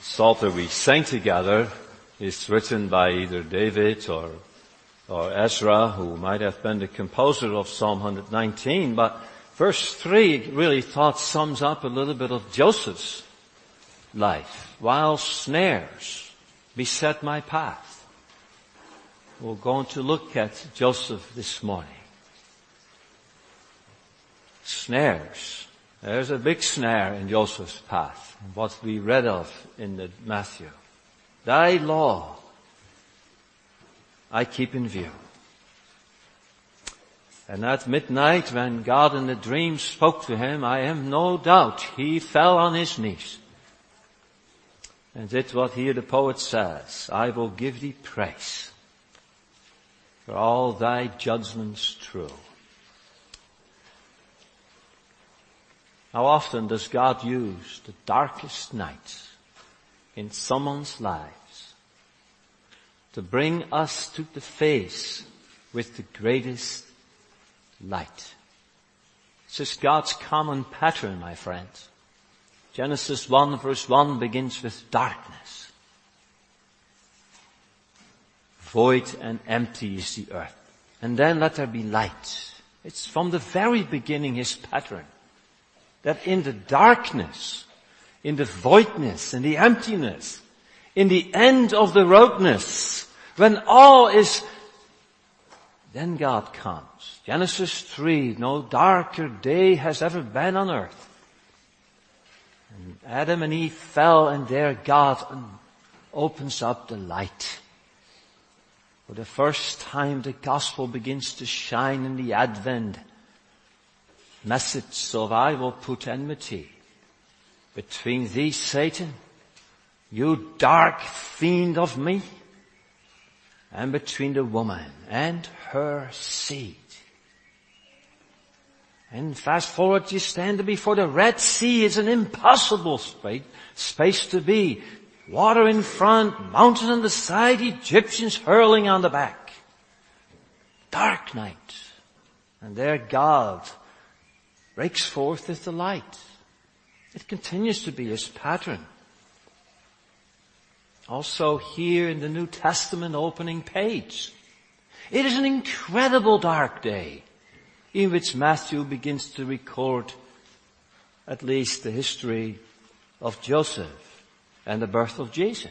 Psalter we sang together is written by either David or Ezra, who might have been the composer of Psalm 119, but verse 3 really thought sums up a little bit of Joseph's life. While snares beset my path. We're going to look at Joseph this morning. Snares. There's a big snare in Joseph's path, what we read of in Matthew. Thy law I keep in view. And at midnight, when God in the dream spoke to him, I have no doubt he fell on his knees and did what here the poet says, I will give thee praise for all thy judgments true. How often does God use the darkest nights in someone's lives to bring us to the face with the greatest light? This is God's common pattern, my friends. Genesis 1 verse 1 begins with darkness. Void and empty is the earth. And then let there be light. It's from the very beginning his pattern. That in the darkness, in the voidness, in the emptiness, in the end of the roadness, when all is, then God comes. Genesis 3, no darker day has ever been on earth. And Adam and Eve fell, and there God opens up the light. For the first time the gospel begins to shine in the Advent message of I will put enmity between thee, Satan, you dark fiend of me, and between the woman and her seed. And fast forward, you stand before the Red Sea. It's an impossible space to be. Water in front, mountain on the side, Egyptians hurling on the back. Dark night. And there God breaks forth with the light. It continues to be his pattern. Also here in the New Testament opening page. It is an incredible dark day in which Matthew begins to record at least the history of Joseph and the birth of Jesus.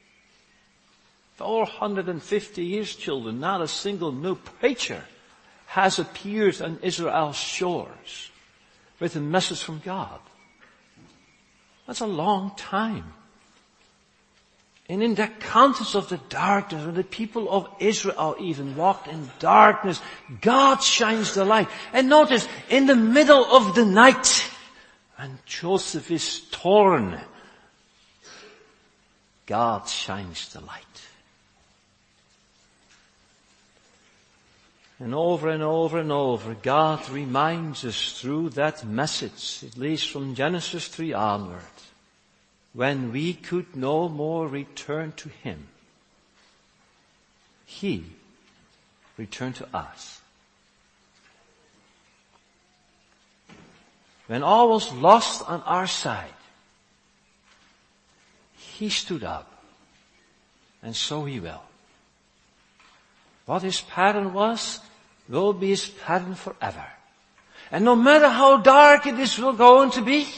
450 years, children, not a single new preacher has appeared on Israel's shores with a message from God. That's a long time. And in the context of the darkness, when the people of Israel even walked in darkness, God shines the light. And notice, in the middle of the night, when Joseph is torn, God shines the light. And over and over and over, God reminds us through that message, at least from Genesis 3 onward, when we could no more return to him, he returned to us. When all was lost on our side, he stood up, and so he will. What his pattern was, will be his pattern forever. And no matter how dark it is going to be,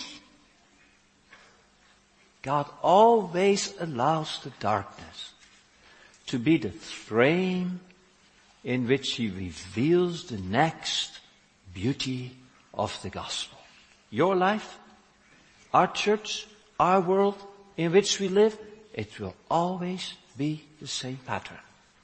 God always allows the darkness to be the frame in which he reveals the next beauty of the gospel. Your life, our church, our world in which we live, it will always be the same pattern.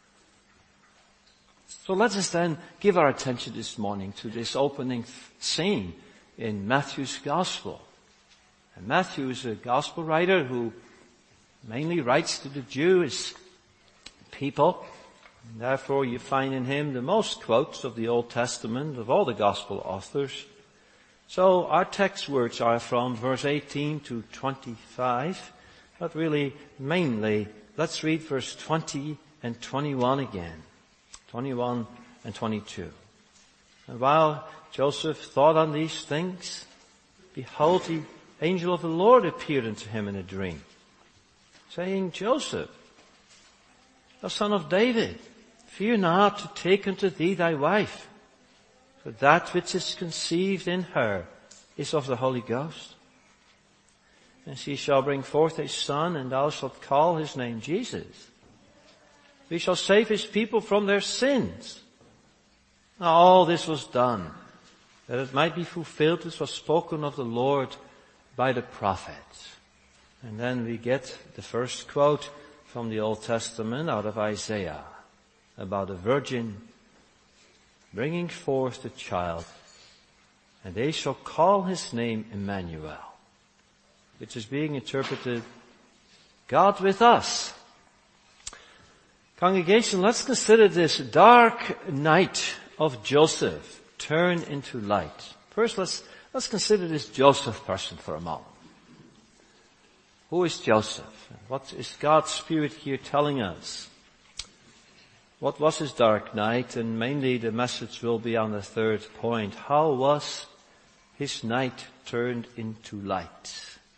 So let us then give our attention this morning to this opening scene in Matthew's gospel. And Matthew is a gospel writer who mainly writes to the Jewish people. And therefore you find in him the most quotes of the Old Testament of all the gospel authors. So our text words are from verse 18 to 25. But really, mainly, let's read verse 20 and 21 again. 21 and 22. And while Joseph thought on these things, behold, the angel of the Lord appeared unto him in a dream, saying, Joseph, thou son of David, fear not to take unto thee thy wife, for that which is conceived in her is of the Holy Ghost. And she shall bring forth a son, and thou shalt call his name Jesus. He shall save his people from their sins. Now all this was done, that it might be fulfilled which was spoken of the Lord by the prophets. And then we get the first quote from the Old Testament out of Isaiah about a virgin bringing forth the child, and they shall call his name Emmanuel, which is being interpreted, God with us. Congregation, let's consider this dark night of Joseph turn into light. First, let's consider this Joseph person for a moment. Who is Joseph? What is God's Spirit here telling us? What was his dark night? And mainly the message will be on the third point. How was his night turned into light?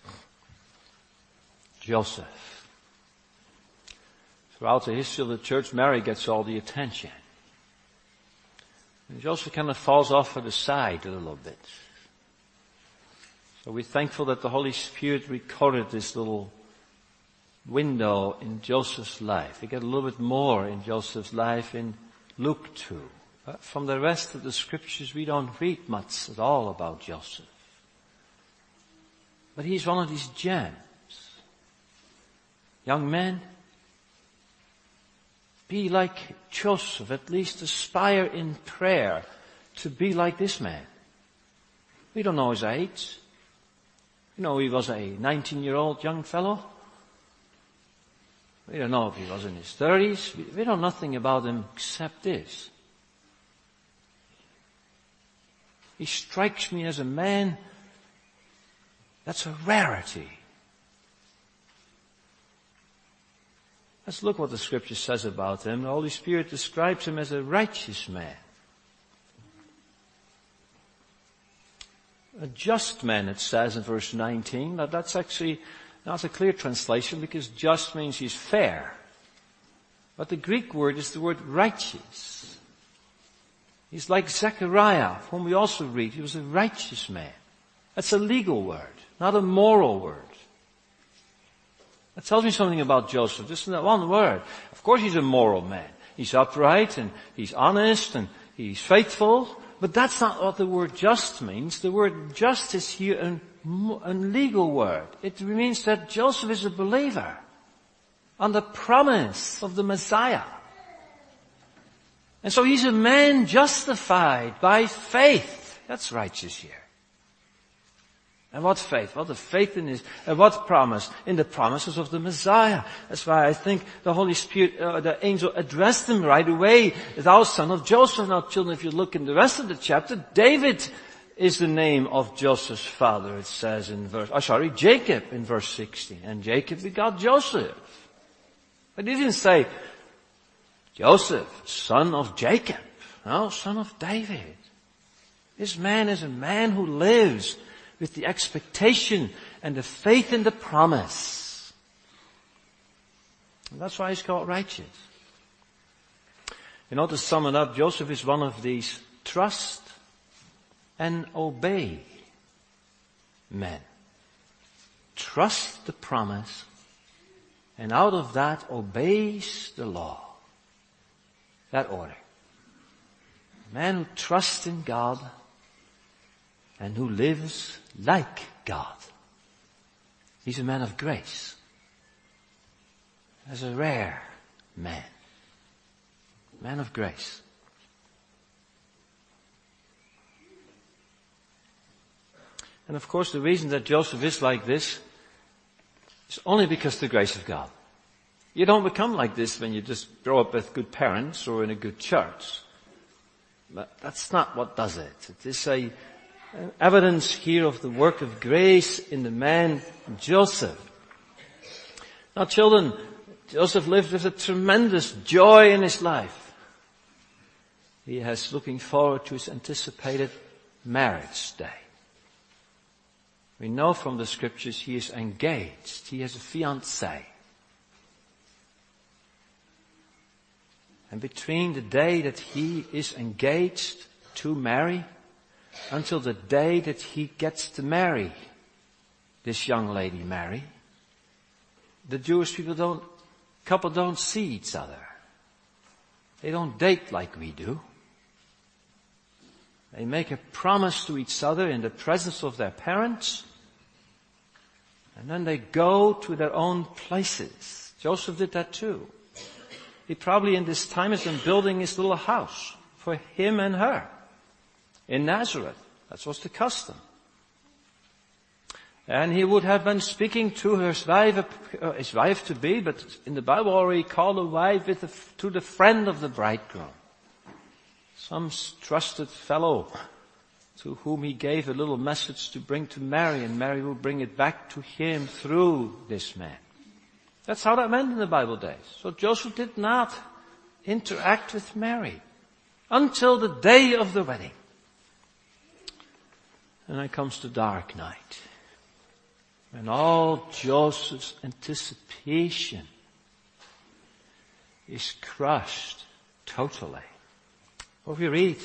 Joseph. Throughout the history of the church, Mary gets all the attention. And Joseph kind of falls off to the side a little bit. So we're thankful that the Holy Spirit recorded this little window in Joseph's life. We get a little bit more in Joseph's life in Luke 2. But from the rest of the scriptures, we don't read much at all about Joseph. But he's one of these gems. Young men, be like Joseph, at least aspire in prayer to be like this man. We don't know his age. You know, he was a 19-year-old young fellow. We don't know if he was in his 30s. We know nothing about him except this. He strikes me as a man that's a rarity. Let's look what the scripture says about him. The Holy Spirit describes him as a righteous man. A just man, it says in verse 19. Now that's a clear translation because just means he's fair. But the Greek word is the word righteous. He's like Zechariah, whom we also read. He was a righteous man. That's a legal word, not a moral word. That tells me something about Joseph, just in that one word. Of course he's a moral man. He's upright and he's honest and he's faithful. But that's not what the word just means. The word just is here a legal word. It means that Joseph is a believer on the promise of the Messiah. And so he's a man justified by faith. That's righteous here. And what faith? Well, the faith in his, and what promise? In the promises of the Messiah. That's why I think the Holy Spirit, the angel addressed him right away, thou son of Joseph. Now children, if you look in the rest of the chapter, David is the name of Joseph's father, it says in Jacob in verse 16. And Jacob begot Joseph. But he didn't say, Joseph, son of Jacob. No, son of David. This man is a man who lives with the expectation and the faith in the promise. And that's why he's called righteous. You know, to sum it up, Joseph is one of these trust and obey men. Trust the promise, and out of that obeys the law. That order. A man who trusts in God and who lives like God. He's a man of grace. As a rare man. Man of grace. And of course the reason that Joseph is like this is only because of the grace of God. You don't become like this when you just grow up with good parents or in a good church. But that's not what does it. It is an evidence here of the work of grace in the man Joseph. Now children, Joseph lived with a tremendous joy in his life. He is looking forward to his anticipated marriage day. We know from the scriptures he is engaged. He has a fiancée. And between the day that he is engaged to Mary until the day that he gets to marry this young lady Mary, the Jewish couple don't see each other. They don't date like we do. They make a promise to each other in the presence of their parents, and then they go to their own places. Joseph did that too. He probably in this time has been building his little house for him and her in Nazareth. That was the custom. And he would have been speaking to his wife to be, but in the Bible already called a wife to the friend of the bridegroom. Some trusted fellow to whom he gave a little message to bring to Mary, and Mary will bring it back to him through this man. That's how that went in the Bible days. So Joseph did not interact with Mary until the day of the wedding. And then comes the dark night. And all Joseph's anticipation is crushed totally. What we read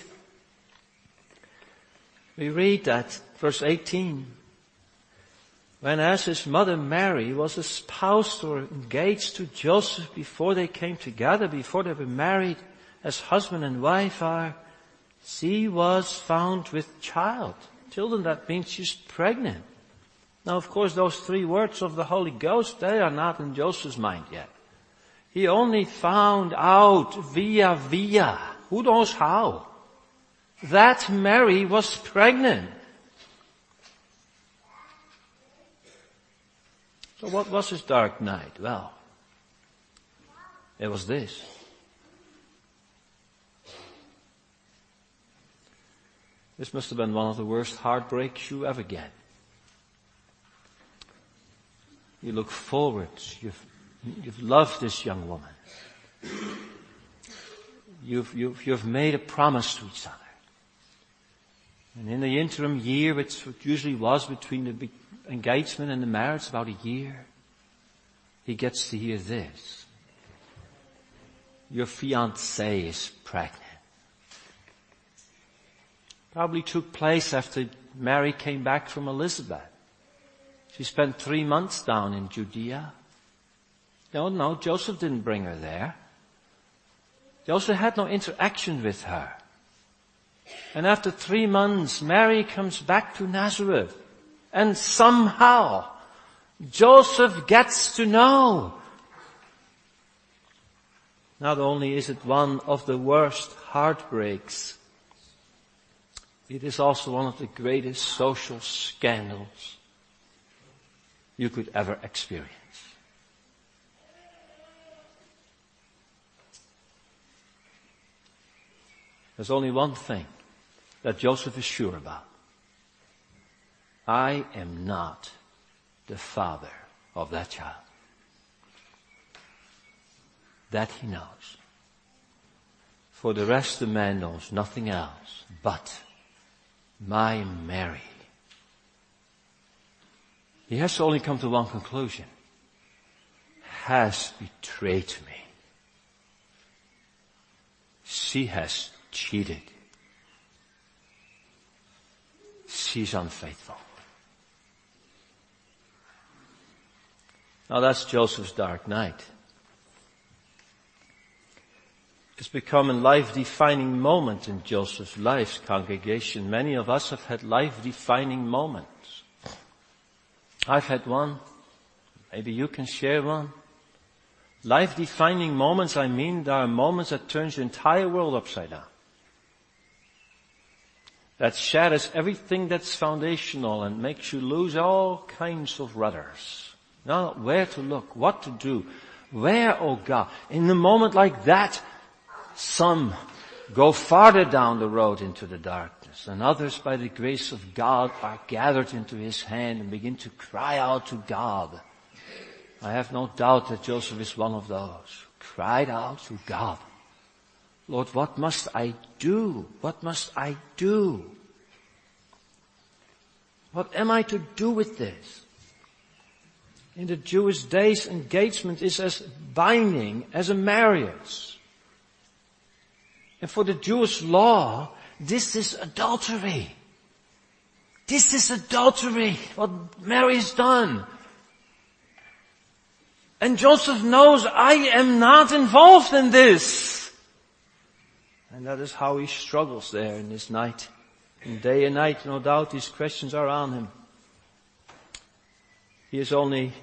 that, verse 18, when as his mother Mary was espoused or engaged to Joseph before they came together, before they were married as husband and wife are, she was found with child. Children, that means she's pregnant. Now, of course, those 3 words of the Holy Ghost, they are not in Joseph's mind yet. He only found out via. Who knows how? That Mary was pregnant. So what was his dark night? Well, it was this. This must have been one of the worst heartbreaks you ever get. You look forward. You've loved this young woman. You've made a promise to each other. And in the interim year, which usually was between the engagement and the marriage, about a year, he gets to hear this. Your fiancée is pregnant. Probably took place after Mary came back from Elizabeth. She spent 3 months down in Judea. No, Joseph didn't bring her there. Joseph had no interaction with her. And after 3 months, Mary comes back to Nazareth. And somehow, Joseph gets to know. Not only is it one of the worst heartbreaks, it is also one of the greatest social scandals you could ever experience. There's only one thing that Joseph is sure about. I am not the father of that child. That he knows. For the rest, the man knows nothing else but my Mary. He has to only come to one conclusion. Has betrayed me. She has cheated. She's unfaithful. Now that's Joseph's dark night. It's become a life-defining moment in Joseph's life, congregation. Many of us have had life-defining moments. I've had one. Maybe you can share one. Life-defining moments, I mean, there are moments that turn your entire world upside down. That shatters everything that's foundational and makes you lose all kinds of rudders. Now, where to look, what to do, where, oh God. In a moment like that, some go farther down the road into the darkness, and others, by the grace of God, are gathered into His hand and begin to cry out to God. I have no doubt that Joseph is one of those. Cried out to God. Lord, what must I do? What must I do? What am I to do with this? In the Jewish days, engagement is as binding as a marriage. And for the Jewish law, this is adultery. This is adultery, what Mary has done. And Joseph knows, I am not involved in this. And that is how he struggles there in this night. And day and night, no doubt, these questions are on him. He is only,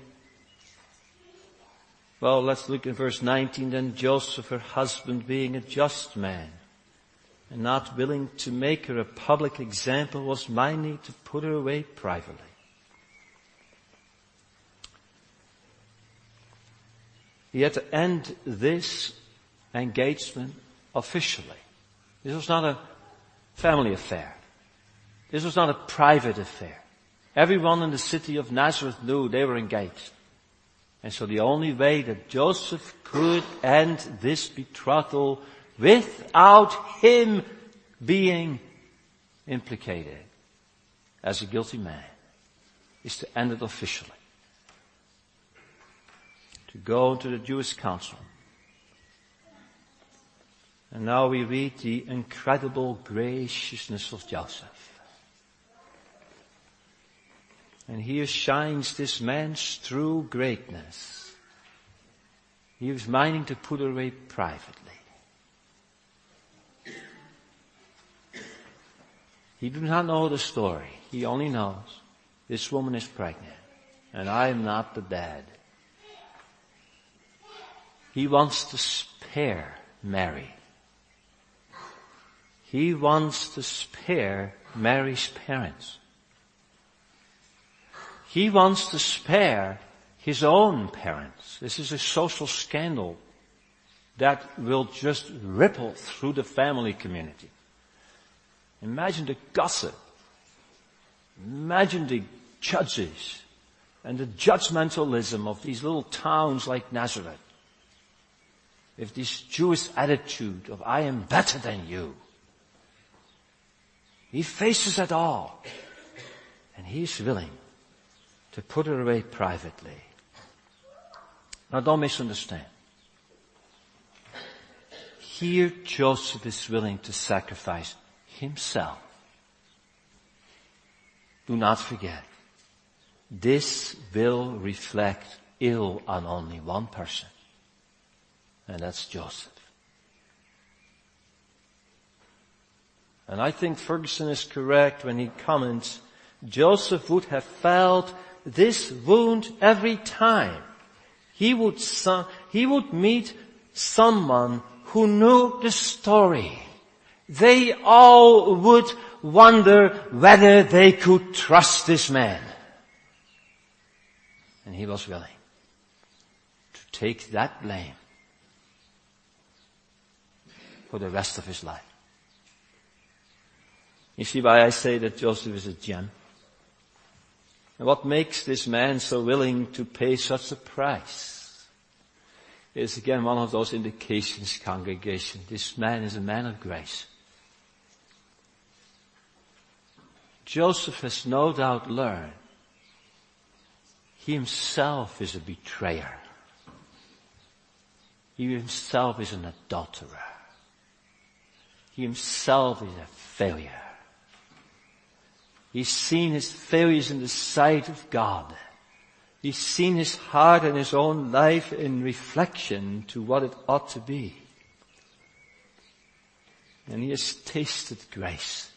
well, let's look at verse 19. Then Joseph, her husband, being a just man, and not willing to make her a public example, was minded to put her away privately. He had to end this engagement officially. This was not a family affair. This was not a private affair. Everyone in the city of Nazareth knew they were engaged. And so the only way that Joseph could end this betrothal without him being implicated as a guilty man is to end it officially. To go to the Jewish council. And now we read the incredible graciousness of Joseph. And here shines this man's true greatness. He was minding to put her away privately. He does not know the story. He only knows this woman is pregnant and I am not the dad. He wants to spare Mary. He wants to spare Mary's parents. He wants to spare his own parents. This is a social scandal that will just ripple through the family community. Imagine the gossip. Imagine the judges and the judgmentalism of these little towns like Nazareth. With this Jewish attitude of I am better than you. He faces it all. And he's willing to put her away privately. Now don't misunderstand. Here Joseph is willing to sacrifice himself. Do not forget, this will reflect ill on only one person. And that's Joseph. And I think Ferguson is correct when he comments, Joseph would have felt this wound every time. He would meet someone who knew the story. They all would wonder whether they could trust this man. And he was willing to take that blame for the rest of his life. You see why I say that Joseph is a gem? And what makes this man so willing to pay such a price is again one of those indications, congregation. This man is a man of grace. Joseph has no doubt learned he himself is a betrayer. He himself is an adulterer. He himself is a failure. He's seen his failures in the sight of God. He's seen his heart and his own life in reflection to what it ought to be. And he has tasted grace.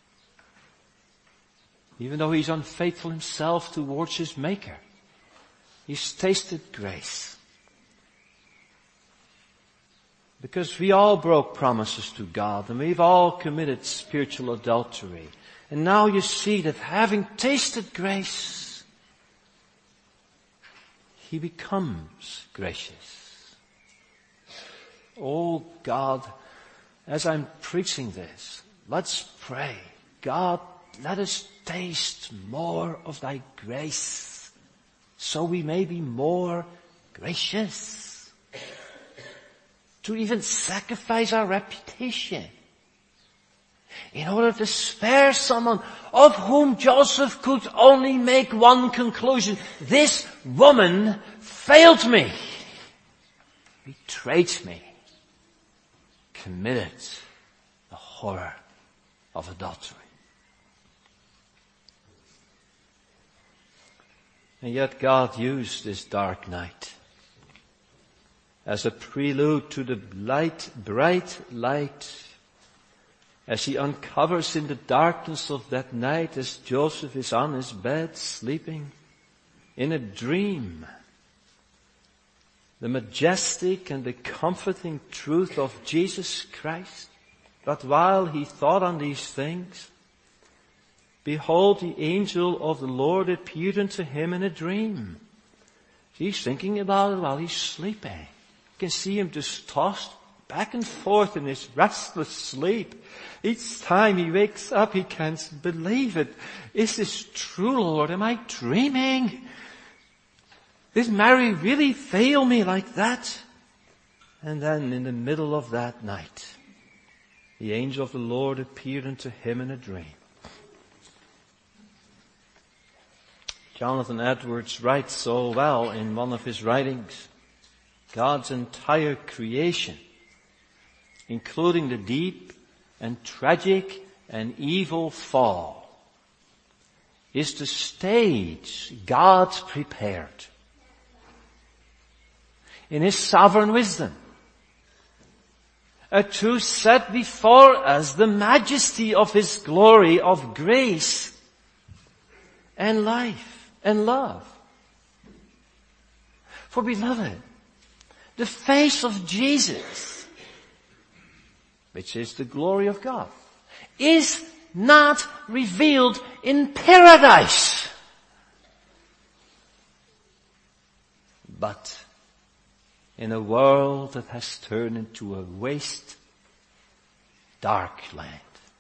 Even though he's unfaithful himself towards his Maker, he's tasted grace. Because we all broke promises to God and we've all committed spiritual adultery. And now you see that having tasted grace, he becomes gracious. Oh God, as I'm preaching this, let's pray. God, let us taste more of thy grace so we may be more gracious. To even sacrifice our reputation in order to spare someone of whom Joseph could only make one conclusion. This woman failed me, betrayed me, committed horror of adultery. And yet God used this dark night as a prelude to the bright light, as he uncovers in the darkness of that night, as Joseph is on his bed sleeping in a dream, the majestic and the comforting truth of Jesus Christ. But while he thought on these things, behold, the angel of the Lord appeared unto him in a dream. He's thinking about it while he's sleeping. You can see him just tossed back and forth in his restless sleep. Each time he wakes up, he can't believe it. Is this true, Lord? Am I dreaming? Did Mary really fail me like that? And then in the middle of that night, the angel of the Lord appeared unto him in a dream. Jonathan Edwards writes so well in one of his writings, God's entire creation, including the deep and tragic and evil fall, is the stage God prepared in His sovereign wisdom to set before us the majesty of His glory of grace and life and love. For beloved, the face of Jesus, which is the glory of God, is not revealed in paradise, but in a world that has turned into a waste, dark land.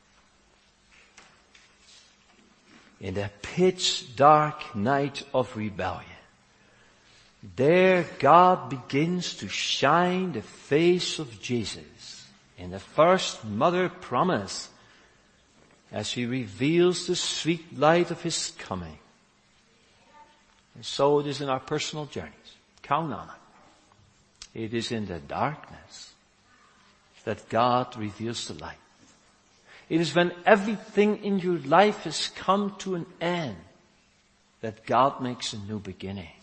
In the pitch dark night of rebellion, there God begins to shine the face of Jesus in the first mother promise as He reveals the sweet light of His coming. And so it is in our personal journeys. Count on it. It is in the darkness that God reveals the light. It is when everything in your life has come to an end that God makes a new beginning.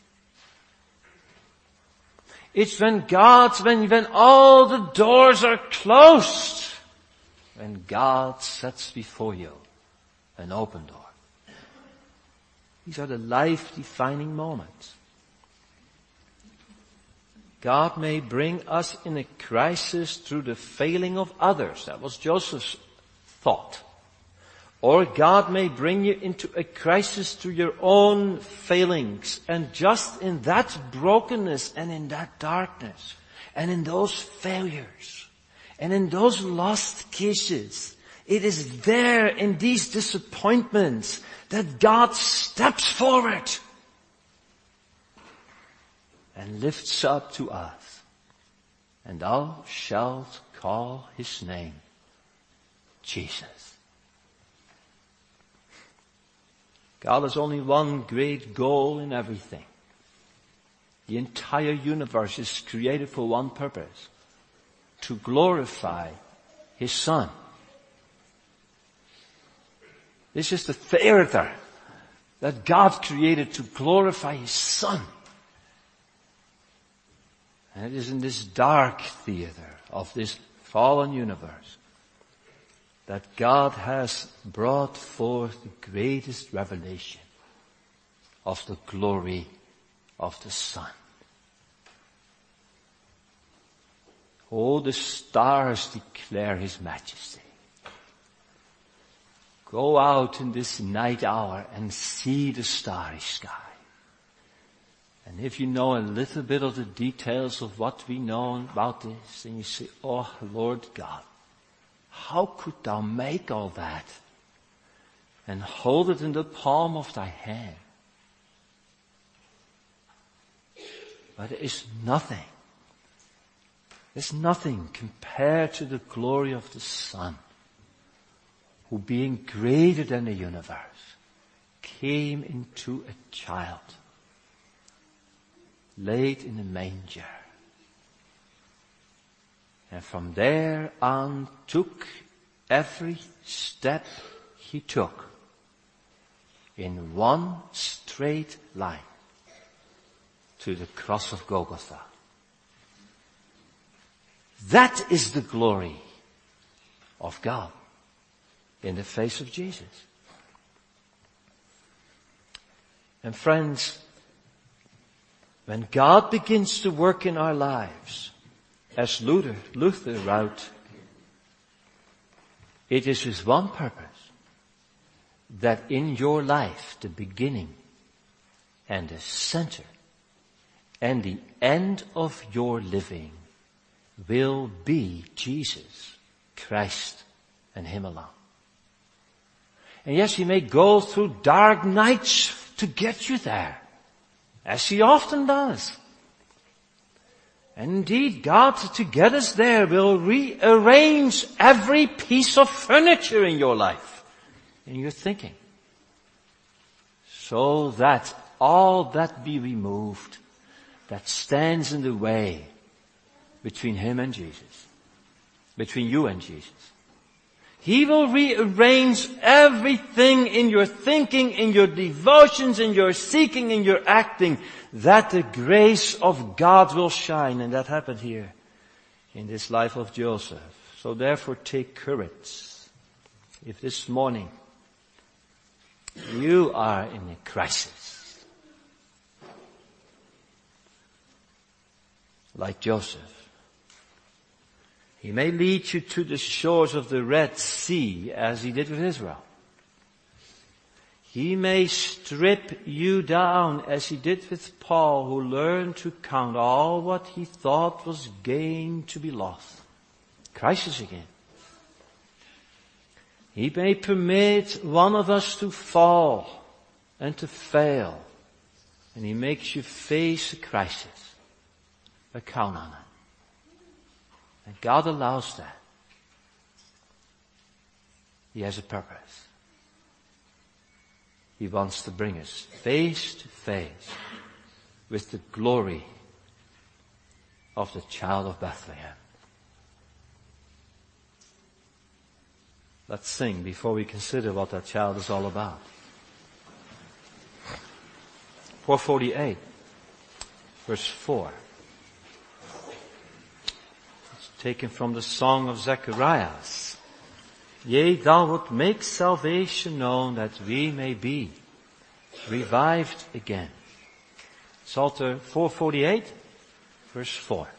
It's when when all the doors are closed, when God sets before you an open door. These are the life-defining moments. God may bring us in a crisis through the failing of others. That was Joseph's thought. Or God may bring you into a crisis through your own failings. And just in that brokenness and in that darkness and in those failures and in those lost cases, it is there in these disappointments that God steps forward and lifts up to us. And thou shalt call His name Jesus. God has only one great goal in everything. The entire universe is created for one purpose: to glorify His Son. This is the theater that God created to glorify His Son. And it is in this dark theater of this fallen universe that God has brought forth the greatest revelation of the glory of the Son. Oh, the stars declare His majesty. Go out in this night hour and see the starry sky. And if you know a little bit of the details of what we know about this, then you say, oh, Lord God, how could Thou make all that and hold it in the palm of Thy hand? But it is nothing. It's nothing compared to the glory of the Son, who being greater than the universe, came into a child, laid in a manger, and from there on took every step he took in one straight line to the cross of Golgotha. That is the glory of God in the face of Jesus. And friends, when God begins to work in our lives, as Luther wrote, it is with one purpose, that in your life the beginning and the center and the end of your living will be Jesus Christ and Him alone. And yes, He may go through dark nights to get you there, as He often does. And indeed, God, to get us there, will rearrange every piece of furniture in your life, in your thinking, so that all that be removed that stands in the way between Him and Jesus, between you and Jesus. He will rearrange everything in your thinking, in your devotions, in your seeking, in your acting, that the grace of God will shine. And that happened here in this life of Joseph. So therefore take courage. If this morning you are in a crisis, like Joseph, He may lead you to the shores of the Red Sea as He did with Israel. He may strip you down as He did with Paul, who learned to count all what he thought was gain to be lost. Crisis again. He may permit one of us to fall and to fail, and He makes you face a crisis. But count on it. And God allows that. He has a purpose. He wants to bring us face to face with the glory of the child of Bethlehem. Let's sing before we consider what that child is all about. 448, verse 4. Taken from the song of Zacharias. Yea, thou wilt make salvation known, that we may be revived again. Psalter 448, verse 4.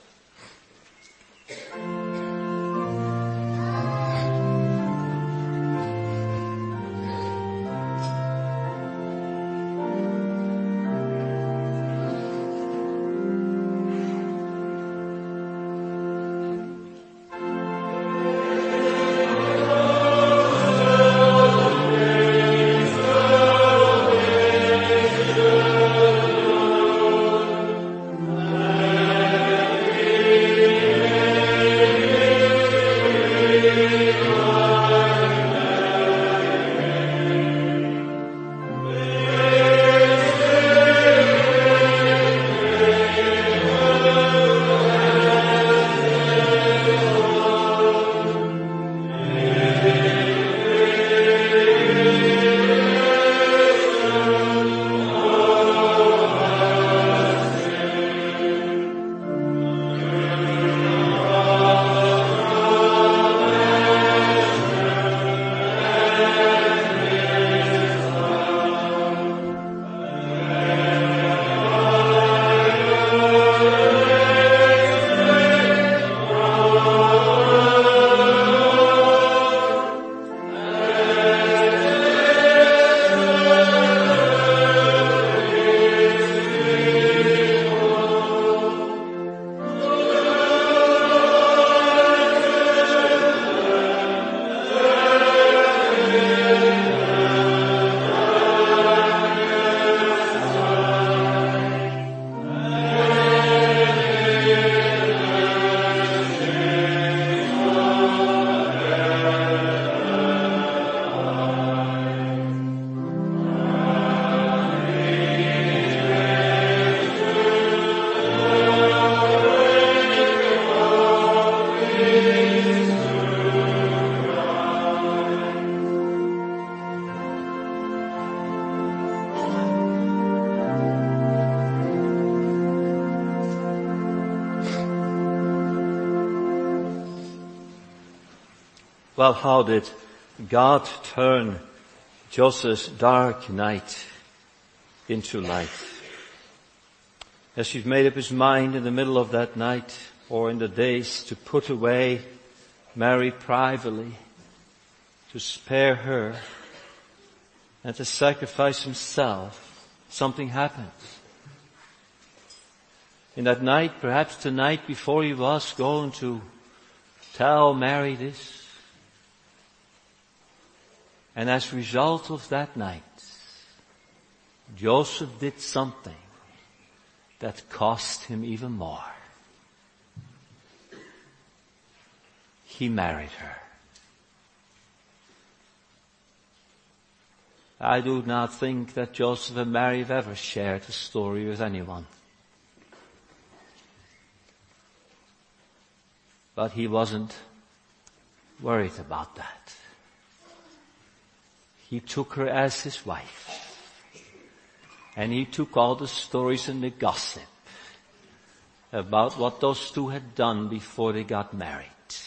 Well, how did God turn Joseph's dark night into light? As he's made up his mind in the middle of that night or in the days to put away Mary privately, to spare her and to sacrifice himself, something happens. In that night, perhaps the night before he was going to tell Mary this, and as a result of that night, Joseph did something that cost him even more. He married her. I do not think that Joseph and Mary have ever shared a story with anyone. But he wasn't worried about that. He took her as his wife. And he took all the stories and the gossip about what those two had done before they got married.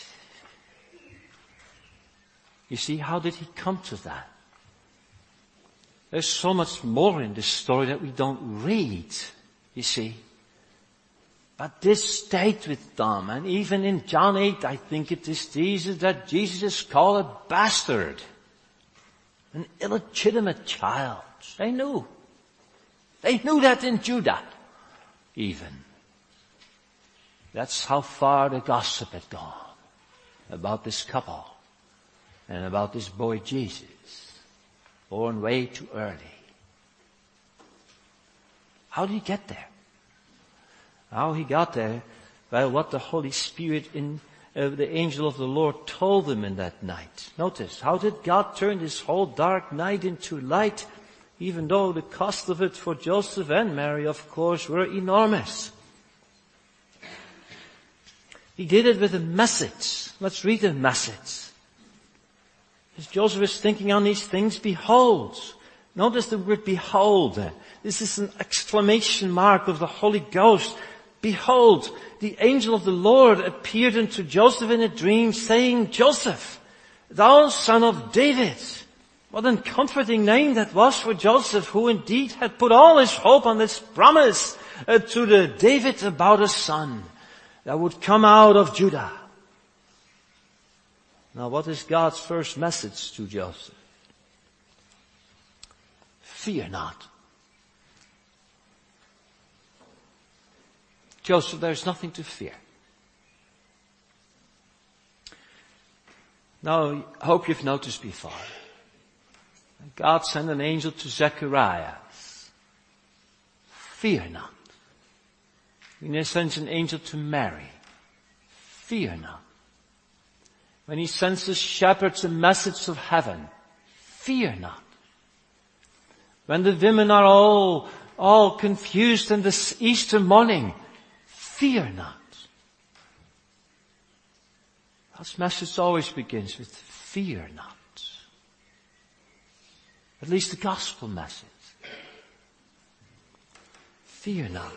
You see, how did he come to that? There's so much more in this story that we don't read, you see. But this stayed with them. And even in John 8, I think it is Jesus that Jesus is called a bastard. An illegitimate child. They knew. They knew that in Judah, even. That's how far the gossip had gone about this couple and about this boy Jesus, born way too early. How did he get there? How he got there? By what the Holy Spirit the angel of the Lord told him in that night. Notice, how did God turn this whole dark night into light? Even though the cost of it for Joseph and Mary, of course, were enormous. He did it with a message. Let's read the message. As Joseph is thinking on these things, behold. Notice the word behold. This is an exclamation mark of the Holy Ghost. Behold, the angel of the Lord appeared unto Joseph in a dream, saying, Joseph, thou son of David. What a comforting name that was for Joseph, who indeed had put all his hope on this promise to the David about a son that would come out of Judah. Now, what is God's first message to Joseph? Fear not. Joseph, there's nothing to fear. Now, I hope you've noticed before. God sent an angel to Zechariah. Fear not. When he sends an angel to Mary, fear not. When he sends the shepherds a message of heaven, fear not. When the women are all confused in this Easter morning, fear not. God's message always begins with fear not. At least the gospel message. Fear not.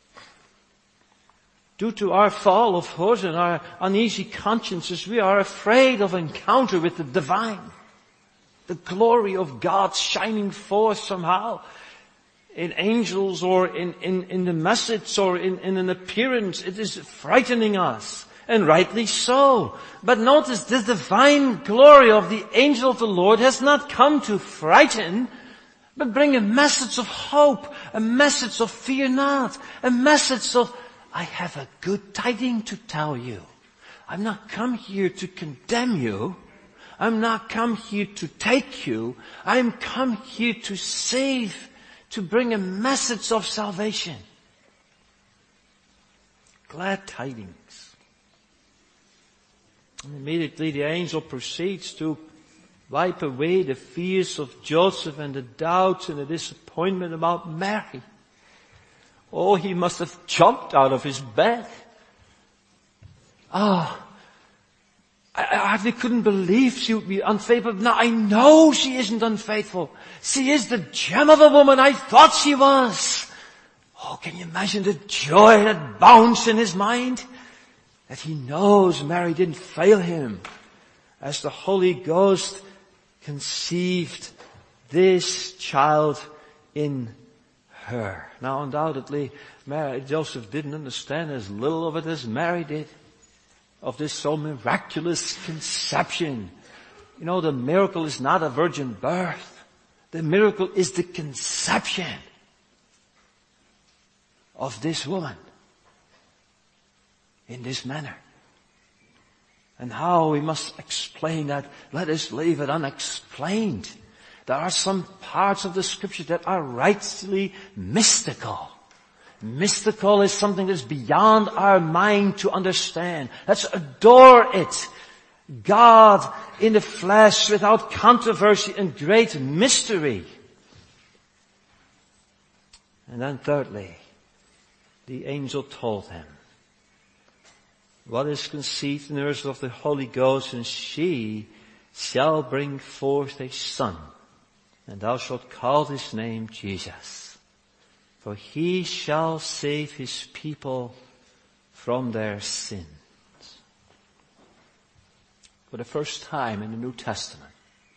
Due to our fall, of course, and our uneasy consciences, we are afraid of encounter with the divine. The glory of God shining forth somehow in angels or in the message or in an appearance. It is frightening us. And rightly so. But notice, the divine glory of the angel of the Lord has not come to frighten, but bring a message of hope, a message of fear not, a message of, I have a good tiding to tell you. I'm not come here to condemn you. I'm not come here to take you. I'm come here to save, to bring a message of salvation. Glad tidings. And immediately the angel proceeds to wipe away the fears of Joseph and the doubts and the disappointment about Mary. Oh, he must have jumped out of his bed. I hardly couldn't believe she would be unfaithful. Now I know she isn't unfaithful. She is the gem of a woman I thought she was. Oh, can you imagine the joy that bounds in his mind? That he knows Mary didn't fail him. as the Holy Ghost conceived this child in her. Now undoubtedly, Joseph didn't understand as little of it as Mary did, of this so miraculous conception. You know, the miracle is not a virgin birth. The miracle is the conception of this woman in this manner. And how we must explain that, let us leave it unexplained. There are some parts of the scripture that are rightly mystical. Mystical is something that's beyond our mind to understand. Let's adore it. God in the flesh, without controversy and great mystery. And then thirdly, the angel told him, what is conceived in her is of the Holy Ghost, and she shall bring forth a son, and thou shalt call his name Jesus. For he shall save his people from their sins. For the first time in the New Testament,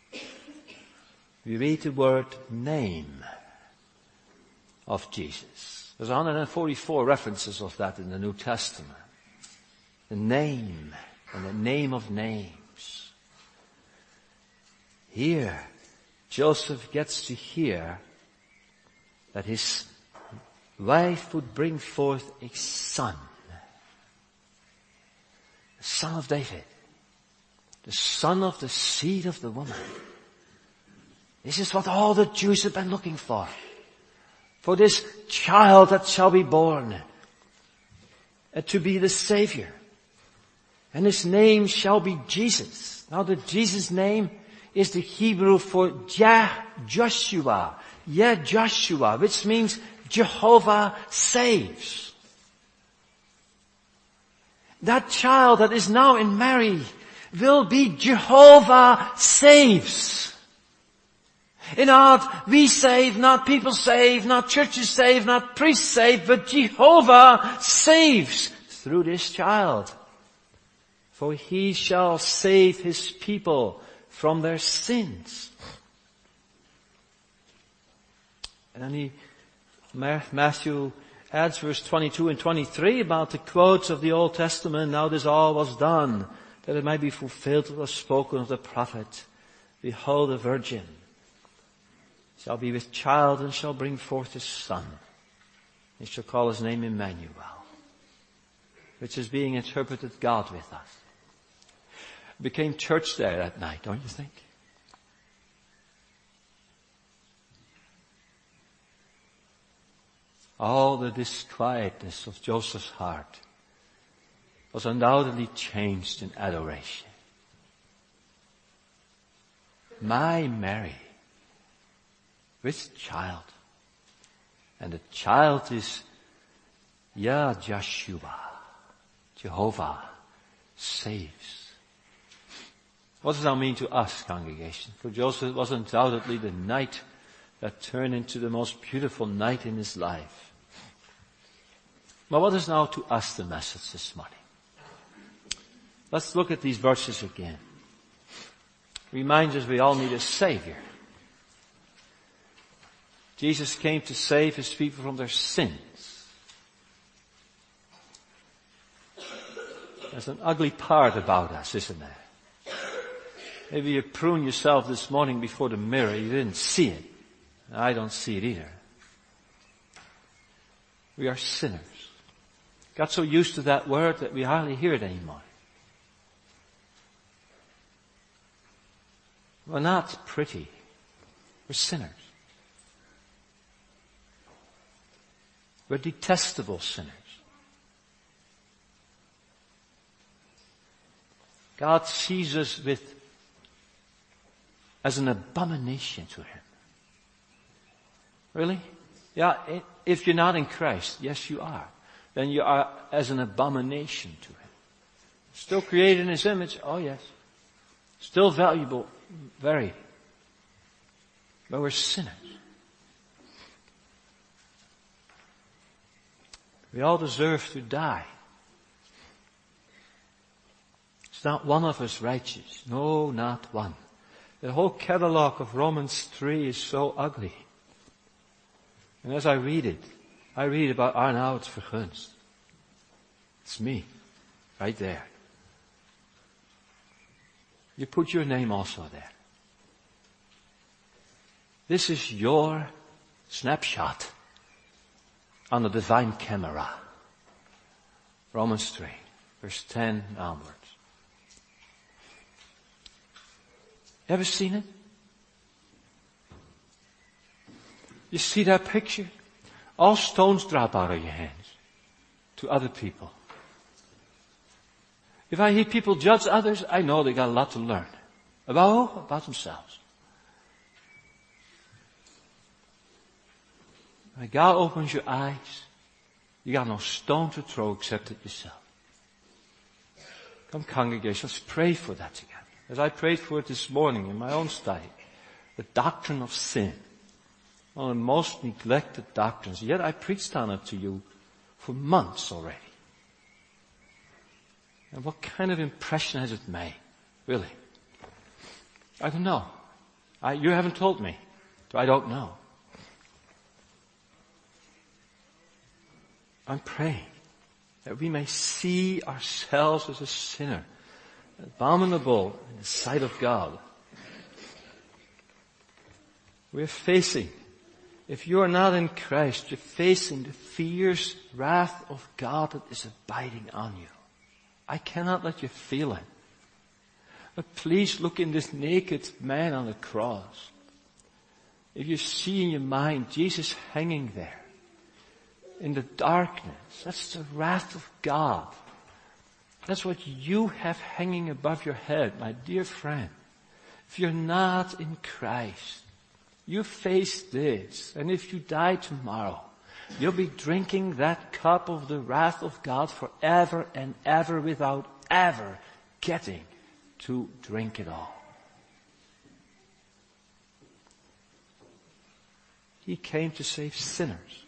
we read the word name of Jesus. There's 144 references of that in the New Testament. The name and the name of names. Here, Joseph gets to hear that his wife would bring forth a son. The son of David. The son of the seed of the woman. This is what all the Jews have been looking for. For this child that shall be born. To be the Savior. And his name shall be Jesus. Now the Jesus name is the Hebrew for Joshua. Joshua, which means Jehovah saves. That child that is now in Mary will be Jehovah saves. Not we save, not people save, not churches save, not priests save, but Jehovah saves through this child. For he shall save his people from their sins. And then Matthew adds verse 22 and 23 about the quotes of the Old Testament. Now this all was done, that it might be fulfilled what was spoken of the prophet. Behold, a virgin shall be with child and shall bring forth a son. He shall call his name Emmanuel, which is being interpreted God with us. Became church there that night, don't you think? All the disquietness of Joseph's heart was undoubtedly changed in adoration. My Mary, with child. And the child is Joshua. Jehovah saves. What does that mean to us, congregation? For Joseph, it was undoubtedly the night that turned into the most beautiful night in his life. But what is now to us the message this morning? Let's look at these verses again. Reminds us we all need a Savior. Jesus came to save his people from their sins. There's an ugly part about us, isn't there? Maybe you prune yourself this morning before the mirror. You didn't see it. I don't see it either. We are sinners. Got so used to that word that we hardly hear it anymore. We're not pretty. We're sinners. We're detestable sinners. God sees us as an abomination to him. Really? Yeah, if you're not in Christ, yes you are. Then you are as an abomination to him. Still created in his image? Oh yes. Still valuable? Very. But we're sinners. We all deserve to die. There's not one of us righteous. No, not one. The whole catalog of Romans 3 is so ugly. And as I read it, I read about Arnoud's Vergunst. It's me, right there. You put your name also there. This is your snapshot on the divine camera. Romans 3, verse 10 onwards. Ever seen it? You see that picture? All stones drop out of your hands to other people. If I hear people judge others, I know they got a lot to learn. About who? About themselves. When God opens your eyes, you got no stone to throw except at yourself. Come congregation, let's pray for that together. As I prayed for it this morning in my own study, the doctrine of sin. One of the most neglected doctrines. Yet I preached on it to you for months already. And what kind of impression has it made? Really? I don't know. You haven't told me. So I don't know. I'm praying that we may see ourselves as a sinner, abominable in the sight of God. We're facing, if you are not in Christ, you're facing the fierce wrath of God that is abiding on you. I cannot let you feel it. But please look in this naked man on the cross. If you see in your mind Jesus hanging there in the darkness, that's the wrath of God. That's what you have hanging above your head, my dear friend. If you're not in Christ, you face this. And if you die tomorrow, you'll be drinking that cup of the wrath of God forever and ever without ever getting to drink it all. He came to save sinners.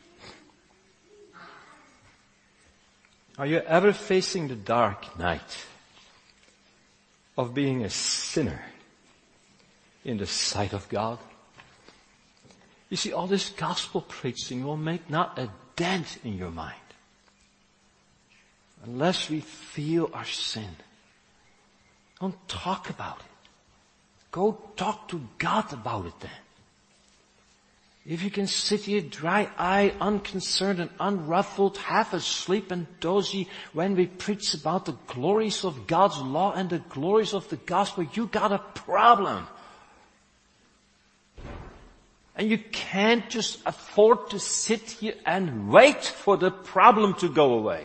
Are you ever facing the dark night of being a sinner in the sight of God? You see, all this gospel preaching will make not a dent in your mind unless we feel our sin. Don't talk about it. Go talk to God about it then. If you can sit here dry-eyed, unconcerned and unruffled, half asleep and dozy when we preach about the glories of God's law and the glories of the gospel, you got a problem. And you can't just afford to sit here and wait for the problem to go away.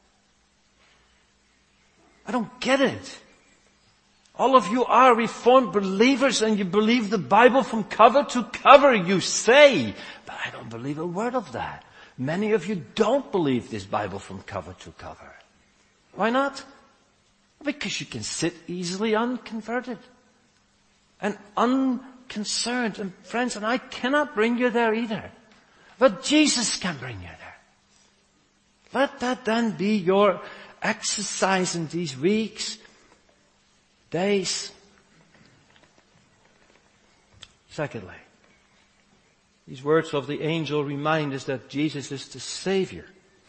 I don't get it. All of you are Reformed believers and you believe the Bible from cover to cover, you say. But I don't believe a word of that. Many of you don't believe this Bible from cover to cover. Why not? Because you can sit easily unconverted and unconcerned. And friends, and I cannot bring you there either. But Jesus can bring you there. Let that then be your exercise in these weeks, days. Secondly, these words of the angel remind us that Jesus is the Savior.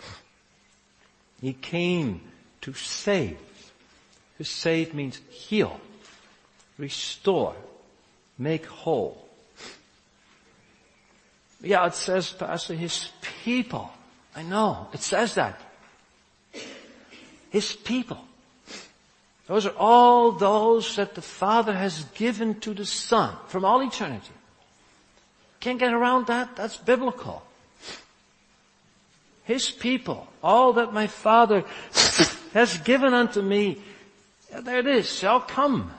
He came to save. To save means heal, restore, make whole. Yeah, it says, Pastor, His people. I know, it says that. His people. Those are all those that the Father has given to the Son from all eternity. Can't get around that. That's biblical. His people, all that my Father has given unto me, there it is, shall come.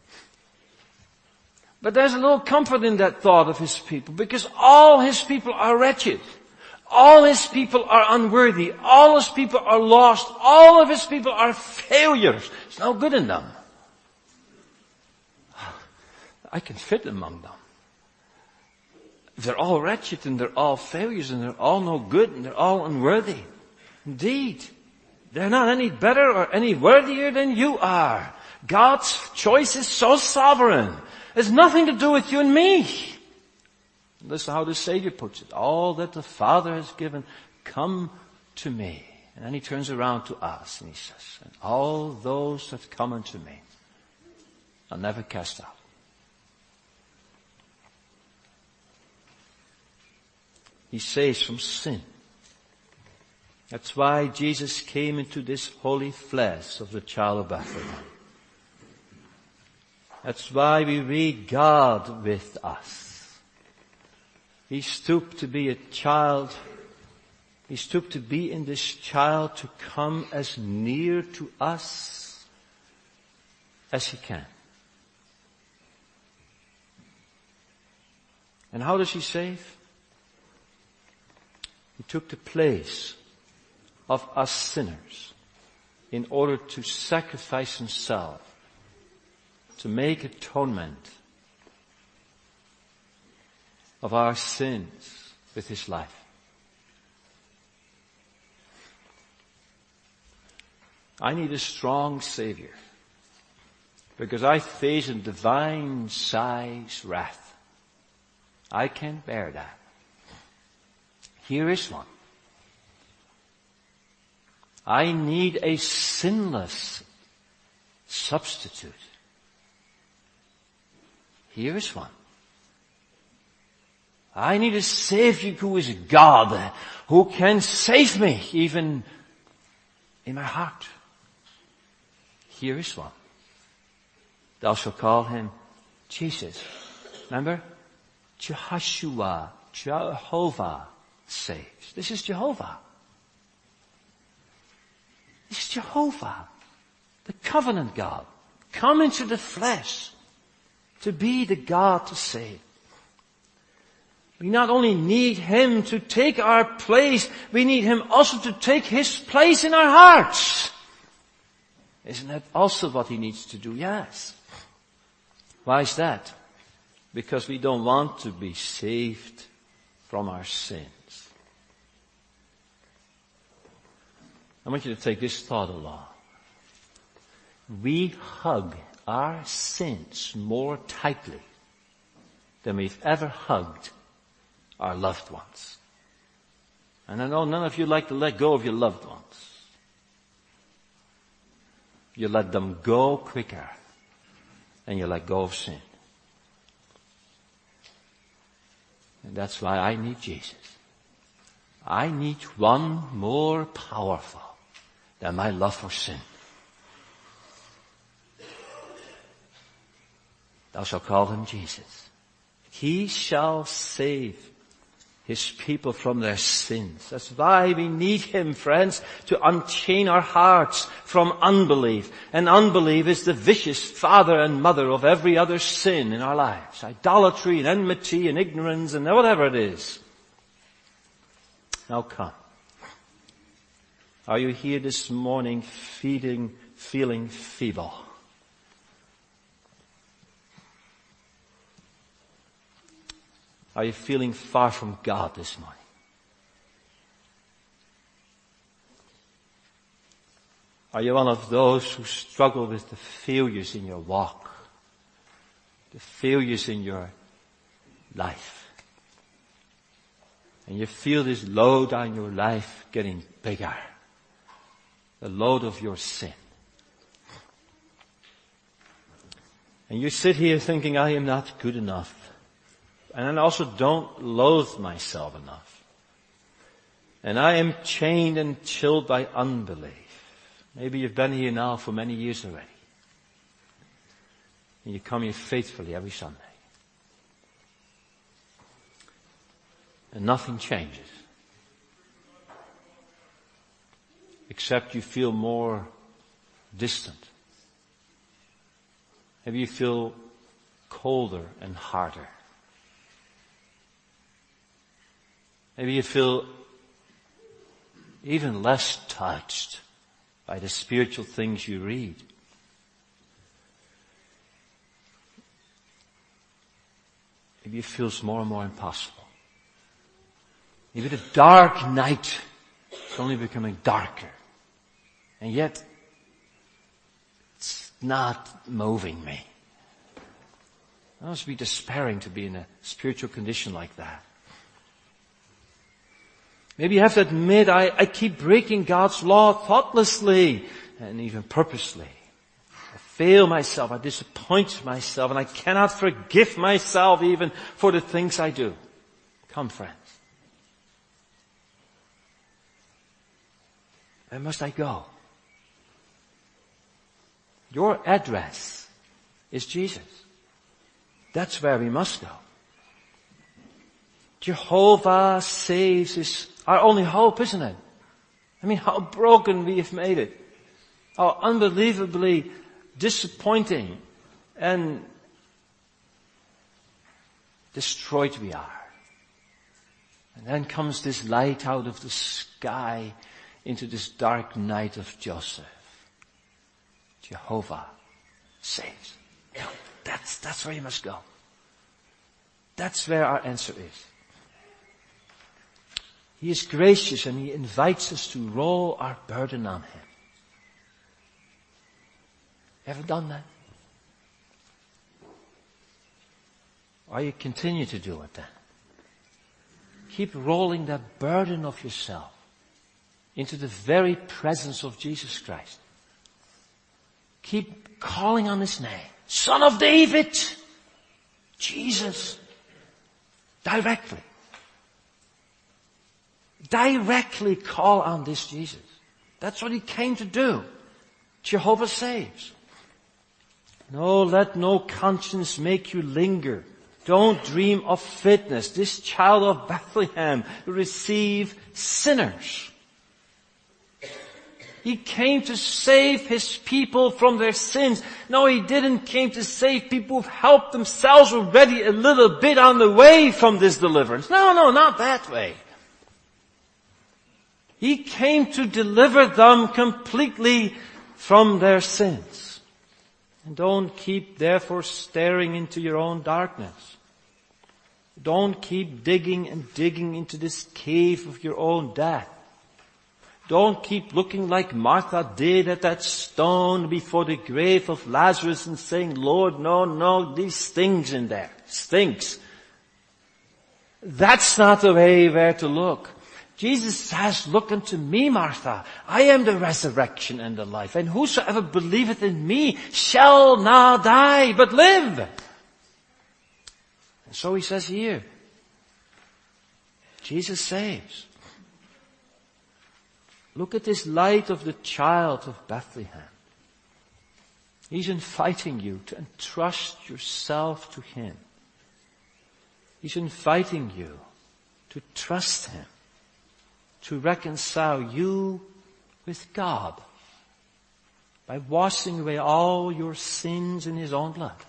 But there's a little comfort in that thought of His people, because all His people are wretched. All His people are unworthy. All His people are lost. All of His people are failures. There's no good in them. I can fit among them. They're all wretched and they're all failures and they're all no good and they're all unworthy. Indeed, they're not any better or any worthier than you are. God's choice is so sovereign. It has nothing to do with you and me. Listen how the Savior puts it. All that the Father has given, come to me. And then he turns around to us and he says, and all those that come unto me, I'll never cast out. He saves from sin. That's why Jesus came into this holy flesh of the child of Bethlehem. That's why we read God with us. He stooped to be a child. He stooped to be in this child to come as near to us as he can. And how does he save? He took the place of us sinners in order to sacrifice himself, to make atonement of our sins with his life. I need a strong Savior because I face a divine size wrath. I can't bear that. Here is one. I need a sinless substitute. Here is one. I need a Savior who is God, who can save me even in my heart. Here is one. Thou shalt call him Jesus. Remember? Jehoshua, Jehovah saves. This is Jehovah. This is Jehovah, the covenant God, come into the flesh to be the God to save. We not only need him to take our place, we need him also to take his place in our hearts. Isn't that also what he needs to do? Yes. Why is that? Because we don't want to be saved from our sins. I want you to take this thought along. We hug our sins more tightly than we've ever hugged our loved ones. And I know none of you like to let go of your loved ones. You let them go quicker than you let go of sin. And that's why I need Jesus. I need one more powerful than my love for sin. Thou shalt call him Jesus. He shall save his people from their sins. That's why we need him, friends, to unchain our hearts from unbelief. And unbelief is the vicious father and mother of every other sin in our lives. Idolatry and enmity and ignorance and whatever it is. Now come. Are you here this morning feeling feeble? Are you feeling far from God this morning? Are you one of those who struggle with the failures in your walk? The failures in your life? And you feel this load on your life getting bigger. The load of your sin. And you sit here thinking, I am not good enough. And I also don't loathe myself enough. And I am chained and chilled by unbelief. Maybe you've been here now for many years already. And you come here faithfully every Sunday. And nothing changes. Except you feel more distant. Maybe you feel colder and harder. Maybe you feel even less touched by the spiritual things you read. Maybe it feels more and more impossible. Maybe the dark night is only becoming darker. And yet, it's not moving me. I must be despairing to be in a spiritual condition like that. Maybe you have to admit, I keep breaking God's law thoughtlessly and even purposely. I fail myself, I disappoint myself, and I cannot forgive myself even for the things I do. Come, friends. Where must I go? Your address is Jesus. That's where we must go. Jehovah saves is our only hope, isn't it? I mean, how broken we have made it. How unbelievably disappointing and destroyed we are. And then comes this light out of the sky into this dark night of Joseph. Jehovah saves. Yeah, that's where you must go. That's where our answer is. He is gracious and He invites us to roll our burden on Him. Ever done that? Or you continue to do it then? Keep rolling that burden of yourself into the very presence of Jesus Christ. Keep calling on His name. Son of David! Jesus! Directly. Directly call on this Jesus. That's what He came to do. Jehovah saves. No, let no conscience make you linger. Don't dream of fitness. This child of Bethlehem will receive sinners. He came to save His people from their sins. No, He didn't came to save people who've helped themselves already a little bit on the way from this deliverance. No, not that way. He came to deliver them completely from their sins. And don't keep therefore staring into your own darkness. Don't keep digging and digging into this cave of your own death. Don't keep looking like Martha did at that stone before the grave of Lazarus and saying, Lord, no, these stinks in there. Stinks. That's not the way where to look. Jesus says, look unto me, Martha. I am the resurrection and the life. And whosoever believeth in me shall not die, but live. And so He says here, Jesus saves. Look at this light of the child of Bethlehem. He's inviting you to entrust yourself to Him. He's inviting you to trust Him, to reconcile you with God by washing away all your sins in His own blood.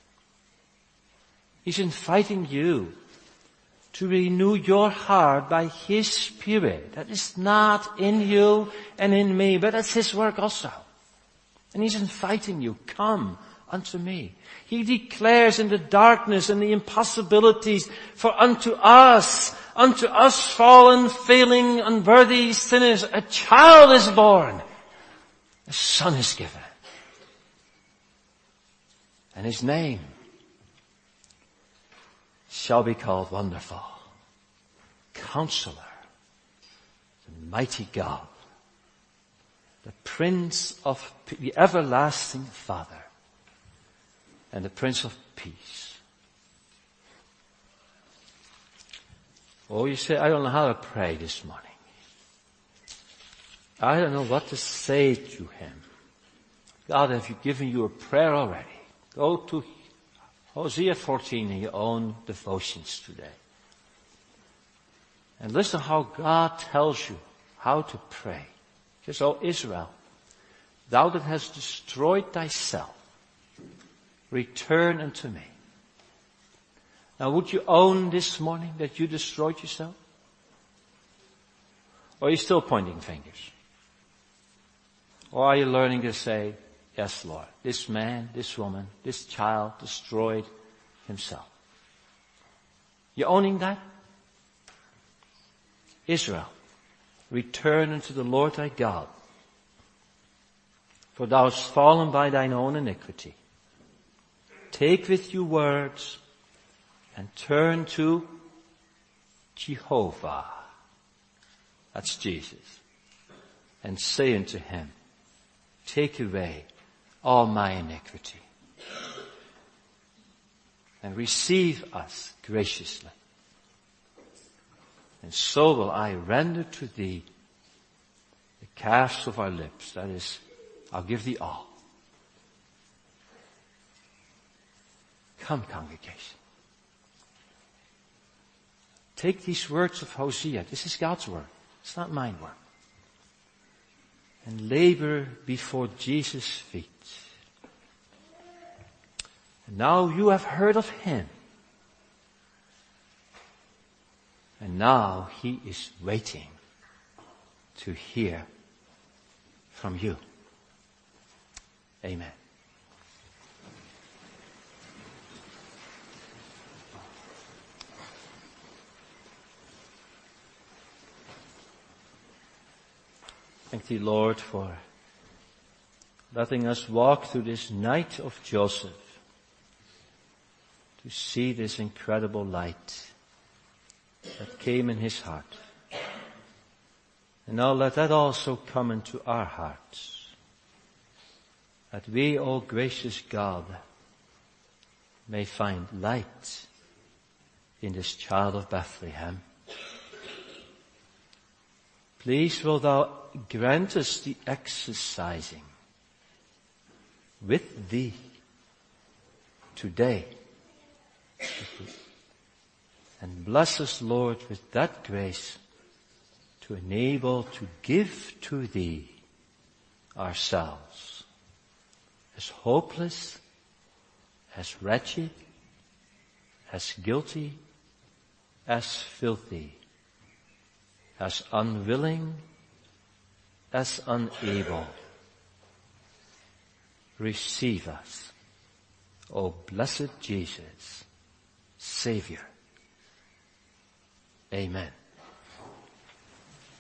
He's inviting you to renew your heart by His Spirit. That is not in you and in me, but that's His work also. And He's inviting you, come unto me. He declares in the darkness and the impossibilities, for unto us fallen, failing, unworthy sinners, a child is born, a son is given. And His name shall be called Wonderful, Counselor, the Mighty God, the Prince of the Everlasting Father, and the Prince of Peace. Oh, you say, I don't know how to pray this morning. I don't know what to say to Him. God, have you given you a prayer already? Go to Hosea 14 in your own devotions today. And listen how God tells you how to pray. He says, O Israel, thou that hast destroyed thyself, return unto me. Now would you own this morning that you destroyed yourself? Or are you still pointing fingers? Or are you learning to say, yes, Lord, this man, this woman, this child destroyed himself. You owning that? Israel, return unto the Lord thy God. for thou hast fallen by thine own iniquity. Take with you words and turn to Jehovah, that's Jesus, and say unto him, take away all my iniquity and receive us graciously. And so will I render to thee the calves of our lips. That is, I'll give thee all. Come, congregation. Take these words of Hosea. This is God's word. It's not mine word. And labor before Jesus' feet. And now you have heard of him. And now he is waiting to hear from you. Amen. Thank thee, Lord, for letting us walk through this night of Joseph to see this incredible light that came in his heart. And now let that also come into our hearts, that we, O gracious God, may find light in this child of Bethlehem. Please will thou grant us the exercising with thee today. And bless us, Lord, with that grace to enable to give to thee ourselves as hopeless, as wretched, as guilty, as filthy, as unwilling, as unable. Receive us, O blessed Jesus, Savior. Amen.